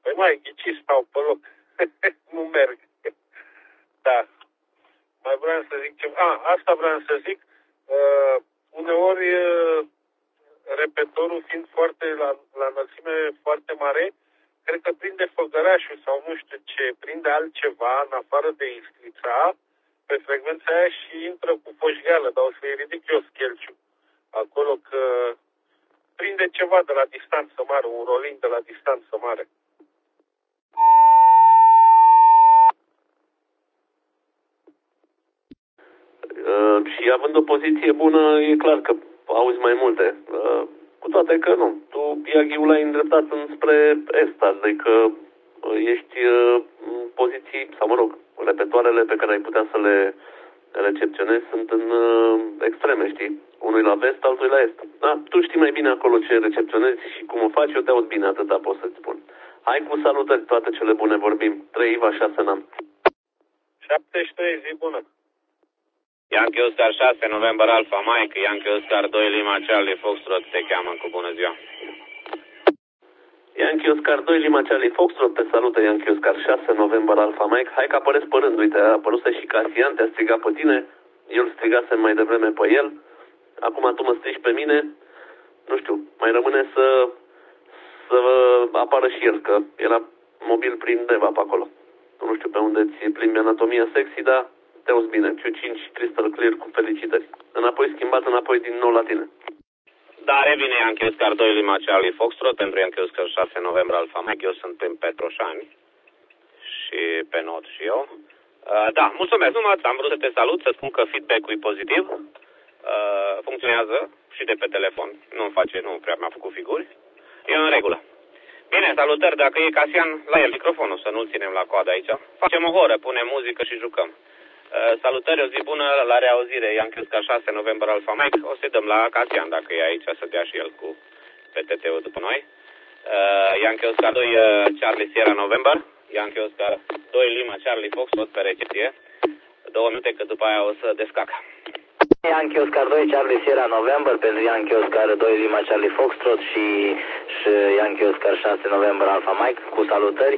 Păi mai ghiciți, stau pe loc. Nu merg. Da. Mai vreau să zic ceva. Asta vreau să zic. Uneori, repetorul fiind foarte la înălțime foarte mare, cred că prinde făgărașul sau nu știu ce, prinde altceva în afară de iscrița pe frecvența aia și intră cu foșgheală, dar o să-i ridic eu schelciu acolo că prinde ceva de la distanță mare, un rolling de la distanță mare. Și având o poziție bună, e clar că auzi mai multe. Cu toate că nu. Tu iaghiul l-ai îndreptat înspre est, adică ești în poziții, sau mă rog, repetoarele pe care ai putea să le recepționezi sunt în extreme, știi? Unul la vest, altul la est. Da, tu știi mai bine acolo ce recepționezi și cum o faci, eu te aud bine, atâta pot să-ți spun. Hai cu salutări, toate cele bune vorbim. 3 Iva, 6 Nam. 73, zi bună. Yankee Oscar 6, November Alpha Mike, Yankee Oscar 2, Lima Charlie Foxtrot te cheamă cu bună ziua. Yankee Oscar 2, Lima Charlie Foxtrot, te salută Yankee Oscar 6, November Alpha Mike. Hai că apăreți pe rând, uite, a apărut și Casian, te-a strigat pe tine, eu îl strigasem mai devreme pe el, acum tu mă strigi pe mine, nu știu, mai rămâne să apară și el, că era mobil prin Deva pe acolo. Nu știu pe unde ți plimbi anatomia sexy, dar te auzi bine, Q5 Crystal Clear cu felicitări. Înapoi schimbat, înapoi din nou la tine. Da, revine Yankee Oscar 2, Lima Charlie Foxtrot pentru Yankee Oscar 6, November Alpha Mike. Eu sunt în Petroșani și pe not și eu. Da, mulțumesc, am vrut să te salut, să spun că feedback-ul e pozitiv. Funcționează și de pe telefon. Nu prea mi-a făcut figuri. E în regulă. Bine, salutări, dacă e Casian, la el microfonul, să nu-l ținem la coadă aici. Facem o horă, punem muzică și jucăm. Salutări, o zi bună, la reauzire, Yankee Oscar 6, November Alpha Mike. O să-i dăm la Casian, dacă e aici, să dea și el cu PTT-ul după noi. Yankee Oscar 2, Charlie Sierra November, Yankee Oscar 2, Lima Charlie Fox, tot pe recepție. 2 minute, că după aia o să descacă. Yankee Oscar 2, Charlie Sierra November pentru Yankee Oscar 2, Lima Charlie Foxtrot și Yankee Oscar 6 November Alpha Mike cu salutări.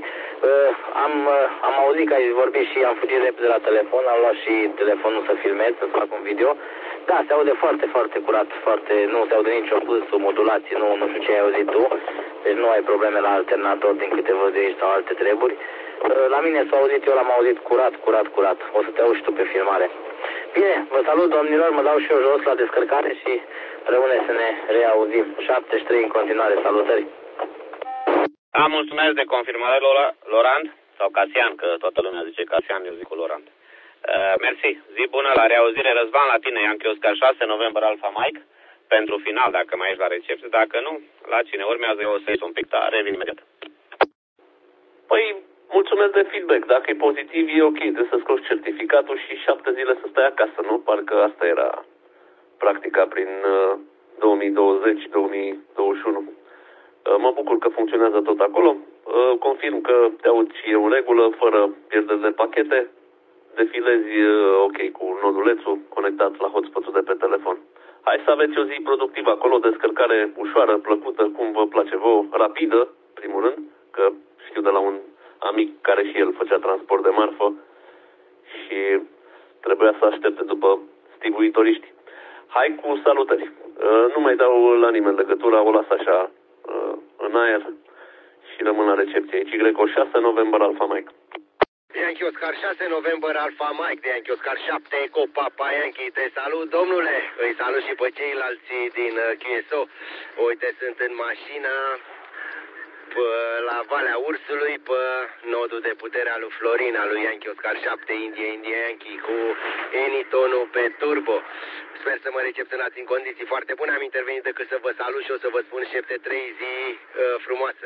Am auzit că ai vorbit și am fugit repede la telefon, am luat și telefonul să filmez, să fac un video. Da, se aude foarte, foarte curat, nu se aude nicio pâs, o modulație, nu știu ce ai auzit tu, deci nu ai probleme la alternator din câte văd aici sau alte treburi. La mine s-a auzit, eu l-am auzit curat. O să te auzi și tu pe filmare. Bine, vă salut, domnilor, mă dau și eu jos la descărcare și rămâne să ne reauzim. 73 în continuare, salutări. Mulțumesc de confirmare, Laurent, sau Casian, că toată lumea zice Casian, eu zic cu Laurent. Mersi, zi bună, la reauzire, Răzvan, la tine, Yankee Oscar 6, November Alpha Mike, pentru final, dacă mai ești la recepție, dacă nu, la cine urmează, eu o să ies un pic, dar revin imediat. Păi, mulțumesc de feedback. Dacă e pozitiv, e ok. Trebuie să scoți certificatul și 7 zile să stai acasă, nu? Parcă asta era practica prin 2020-2021. Mă bucur că funcționează tot acolo. Confirm că te aud și eu în regulă, fără pierderi de pachete. Defilezi ok cu nodulețul conectat la hotspot-ul de pe telefon. Hai să aveți o zi productivă acolo, descărcare ușoară, plăcută, cum vă place vouă, rapidă, primul rând, că știu de la un amic care și el făcea transport de marfă și trebuia să aștepte după stivuitoriști. Hai cu salutări. Nu mai dau la nimeni legătura, o las așa în aer și rămân la recepție. Y 6 November Alpha Mike. Yankee Oscar 6 November Alpha Mike de Yankee Oscar 7 Eco Papa Yankee. Te salut, domnule. Îi salut și pe ceilalți din QSO. Uite, sunt în mașină la Valea Ursului, pe nodul de putere al lui Florin, al lui Yankee Oscar 7 India Yankee cu Enitonul pe turbo. Sper să mă recepționați în condiții foarte bune. Am intervenit decât să vă salut și o să vă spun 73 zi frumoasă.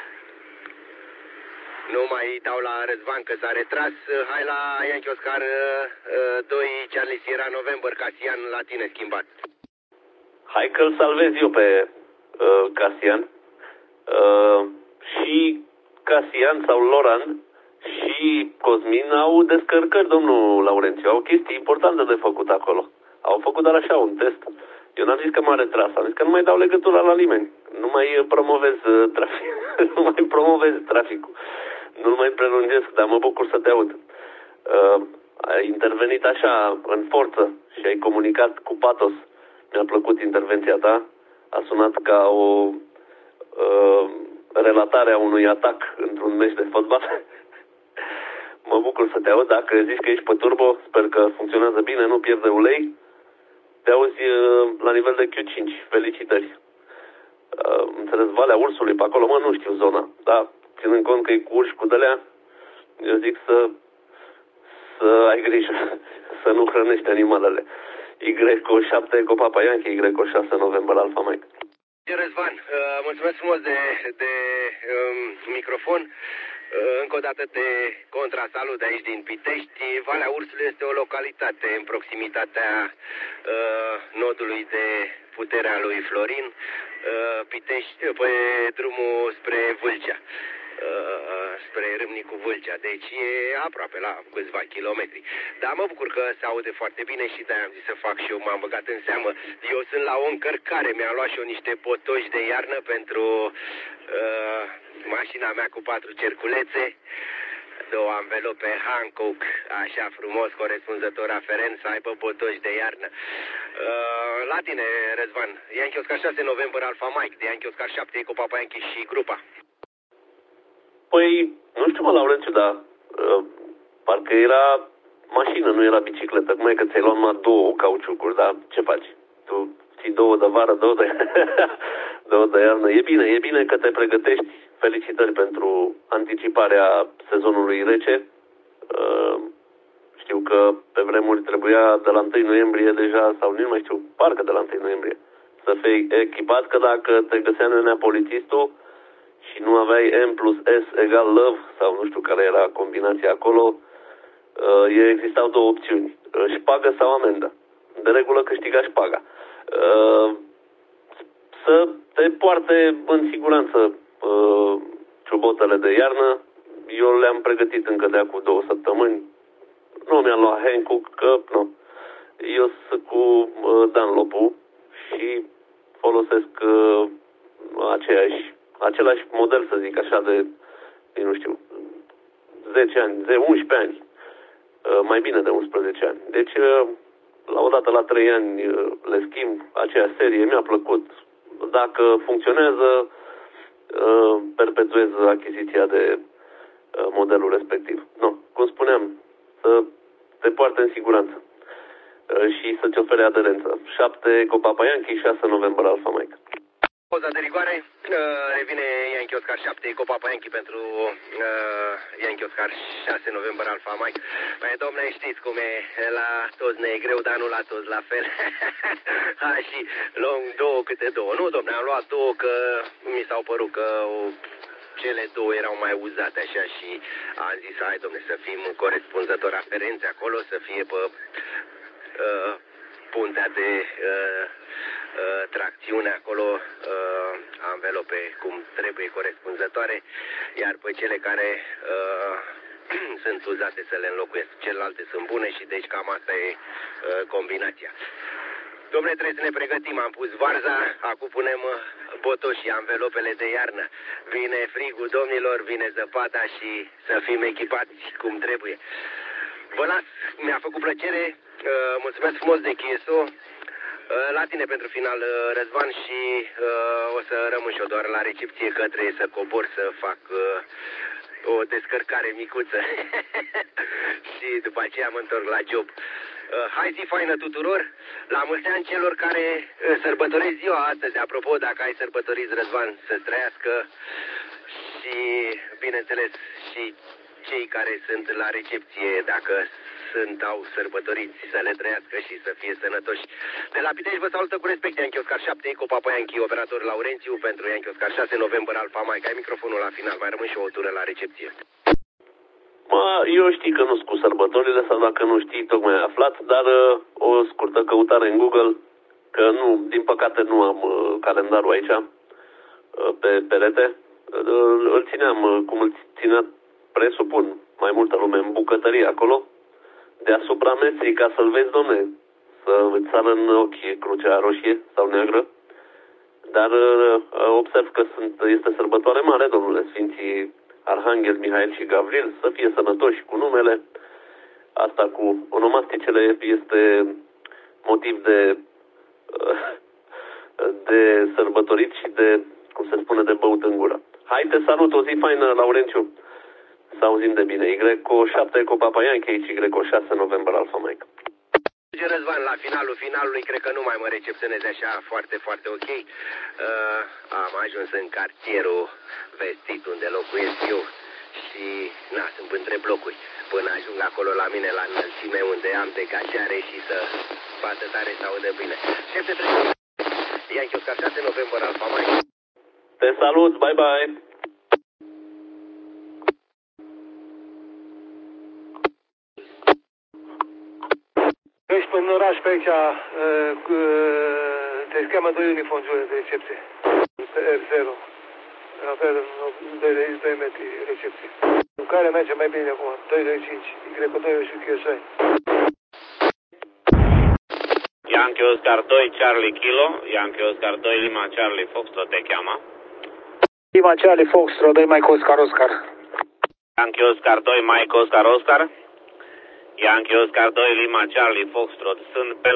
Nu mai dau la Răzvan că s-a retras. Hai la Yankee Oscar 2 Charlie Sierra November, Casian, la tine schimbat. Hai că-l salvez eu pe Casian. Și Casian sau Laurent și Cosmin au descărcări, domnul Laurențiu. Au chestii importante de făcut acolo. Au făcut doar așa un test. Eu n-am zis că mă retras, am zis că nu mai dau legătura la nimeni. Nu mai promovez trafic. Nu mai promovez traficul. Nu-l mai prelungesc, dar mă bucur să te aud. Ai intervenit așa, în forță, și ai comunicat cu patos. Mi-a plăcut intervenția ta. A sunat ca o relatare a unui atac într-un meci de fotbal. Mă bucur să te aud. Dacă zici că ești pe turbo, sper că funcționează bine, nu pierde ulei. Te auzi la nivel de Q5. Felicitări. Înțeles, Valea Ursului, pe acolo, nu știu zona. Dar, ținând cont că e cu urși cu dălea, eu zic să ai grijă, să nu hrănești animalele. Y7 Eco Papa Yankee, Y6 November Alpha Mike. Răzvan, mulțumesc frumos de microfon. Încă o dată te contrasalut aici din Pitești. Valea Ursului este o localitate în proximitatea nodului de puterea lui Florin, Pitești, pe drumul spre Vâlcea, spre Râmnicu Vâlcea, deci e aproape la câțiva kilometri. Dar mă bucur că se aude foarte bine și de-aia am zis să fac și eu, m-am băgat în seamă. Eu sunt la o încărcare, mi-am luat și eu niște potoși de iarnă pentru mașina mea cu 4 cerculețe, 2 anvelope Hankook, așa frumos, corespunzător aferent, să aibă potoși de iarnă. La tine, Răzvan, Yankee Oscar 6 November Alpha Mike, de Yankee Oscar 7 Eco Papa Yankee și grupa. Păi, nu știu, mă, Laurențiu, dar parcă era mașină, nu era bicicletă. Cum e că ți-ai luat numai 2 cauciucuri, dar ce faci? Tu ții 2 de vară, 2 de iarnă. E bine că te pregătești. Felicitări pentru anticiparea sezonului rece. Știu că pe vremuri trebuia de la 1 noiembrie deja, sau nu mai știu, parcă de la 1 noiembrie, să fii echipat, că dacă te găsea nenea polițistul și nu aveai M plus S egal love, sau nu știu care era combinația acolo, existau 2 opțiuni, șpagă sau amendă. De regulă câștiga șpaga. Să te poarte în siguranță ciubotele de iarnă. Eu le-am pregătit încă de acum 2 săptămâni. Nu mi-am luat Hankook, că nu. Eu sunt cu Dunlop-ul și folosesc același model, să zic așa, de, nu știu, 10 ani, de 11 ani. Mai bine de 11 ani. Deci, la o dată la 3 ani le schimb aceeași serie, mi-a plăcut. Dacă funcționează, perpetuez achiziția de modelul respectiv. Nu, cum spuneam, să te poarte în siguranță și să-ți ofere aderență. 7 Eco Papa Yankee, 6 November Alpha Mike. Poza de rigoare, revine Yankee Oscar 7 Eco Papa Yankee pentru Yankee Oscar 6 November Alpha Mike. Păi, domnule, știți cum e, la toți ne e greu, dar nu la toți la fel. Și luăm 2 câte 2. Nu, domnule, am luat 2 că mi s-au părut că cele 2 erau mai uzate așa și am zis, hai, domnule, să fim corespunzători aferenți acolo, să fie pe puntea de tracțiune acolo, anvelope cum trebuie corespunzătoare, iar pe cele care sunt uzate să le înlocuiesc. Celelalte sunt bune și deci cam asta e combinația. Dom'le, trebuie să ne pregătim, am pus varza, acum punem botoșii, anvelopele de iarnă. Vine frigul, domnilor, vine zăpada și să fim echipați cum trebuie. Vă las, mi-a făcut plăcere, mulțumesc frumos de QSO. La tine pentru final, Răzvan, și o să rămân și eu doar la recepție, că trebuie să cobor să fac o descărcare micuță și după aceea mă întorc la job. Hai, zi faină tuturor, la mulți ani celor care sărbătoresc ziua astăzi. Apropo, dacă ai sărbătoriți, Răzvan, să trăiască, și bineînțeles și cei care sunt la recepție, dacă au sărbătoriți, să le trăiască și să fie sănătoși. De la Pitești vă salută cu respect Yankee Oscar 7 Eco Papa Yankee, operator Laurențiu pentru Yankee Oscar 6 November Alpha Mike. Ai microfonul la final, mai rămân și o tură la recepție. Eu știi că nu-s cu sărbătorile, sau dacă nu știi, tocmai ai aflat, dar o scurtă căutare în Google, că nu, din păcate nu am calendarul aici, pe perete. Îl țineam, cum îl ținea, presupun, mai multă lume, în bucătărie acolo, deasupra mesei, ca să-l vezi, domne, să îți sară în ochi crucea roșie sau neagră. Dar observ că este sărbătoare mare, domnule. Sfinții Arhanghel, Mihail și Gavril, să fie sănătoși cu numele. Asta cu onomasticele este motiv de sărbătorit și de, cum se spune, de băut în gură. Hai, te salut, o zi faină, Laurențiu. Să auzim de bine. Y7 Eco Papa Yankee și Y6 November Alpha Mike. Răzvan, la finalului, cred că nu mai mă recepționez așa foarte, foarte ok. Am ajuns în cartierul vestit unde locuiesc eu și, sunt între blocuri. Până ajung acolo la mine, la înălțime, unde am degajare și să bată tare să audă bine. Șef de trecut, Yankee Oscar 6 November Alpha Mike. Te salut, bye bye! Ești până în oraș pe aici, te cheamă 2 uniform de recepție. R0. Avem 2 metri recepție. Care merge mai bine acum? 225, Y2 și QSI. Yankee Oscar 2 Charlie Kilo, Yankee Oscar 2 Lima Charlie Foxtrot te cheamă. Lima Charlie Foxtrot 2 Mike Oscar Oscar. Yankee Oscar 2 Mike Oscar Oscar. Yankee Oscar 2 Lima Charlie Foxtrot. Sunt pe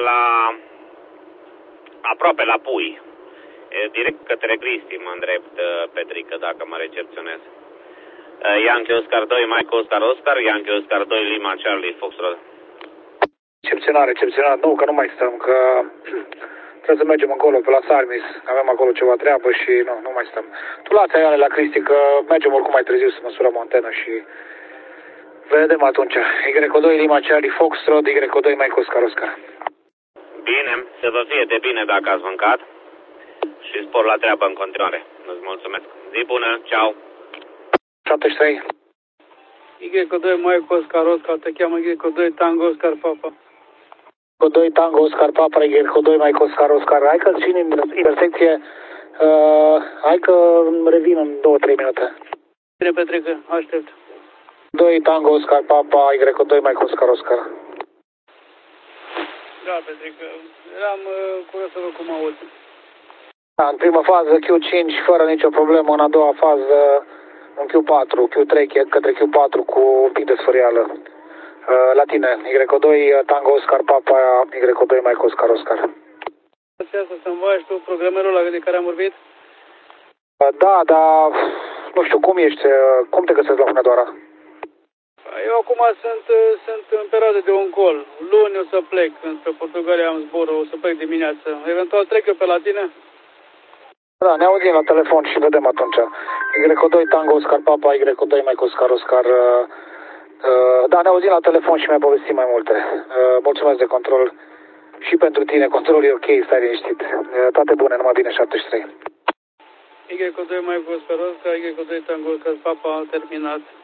aproape la Pui. Direct către Cristi mă îndrept, Petrică, dacă mă recepționez. Yankee Oscar 2 Mike Oscar Oscar, Yankee Oscar 2 Lima Charlie Foxtrot. Recepționat, nu, că nu mai stăm, că trebuie să mergem încolo pe la Sarmis, avem acolo ceva treabă și nu mai stăm. Tu lasă Ioane la Cristi, că mergem oricum mai târziu să măsurăm o antenă și vedem atunci. Y2 Lima Charlie Foxtrot, Y2 Mike Oscar Oscar. Bine, să vă fie de bine dacă ați mâncat și spor la treabă în continuare. Îți mulțumesc. Zi bună, ceau. 73. Y2 Mike Oscar Oscar, te cheamă Y2 Tango Oscar Papa. Y2 Tango Oscar Papa, Y2 Mike Oscar Oscar. Hai că țin în intersecție, hai că revin în 2-3 minute. Bine, Petrică, aștept. 2 Tango Oscar Papa, Y2 Mike Oscar Oscar. Da, Petrică, eram curios să văd cum aud. Da, în prima fază Q5 fără nicio problemă, în a doua fază un Q4, Q3 către Q4 cu un pic de sfârială. La tine, Y2 Tango Oscar Papa, Y2 Mike Oscar Oscar. Asta să învași tu programerul ăla de care am vorbit? Da, dar nu știu, cum ești, cum te găsesc la Hunedoara? Eu acum sunt în perioadă de un col. Luni o să plec, înspre Portugalia am zborul, o să plec dimineață. Eventual trec eu pe la tine? Da, ne auzim la telefon și vedem atunci. Y2 Tango Oscar Papa, Y2 Mike Oscar Oscar. Da, ne auzim la telefon și mi-ai povestit mai multe. Mulțumesc de control și pentru tine. Controlul e ok, stai liniștit. Toate bune, numai bine, 73. Y2 Mike Oscar Oscar, Y2 Tango Oscar Papa, terminat.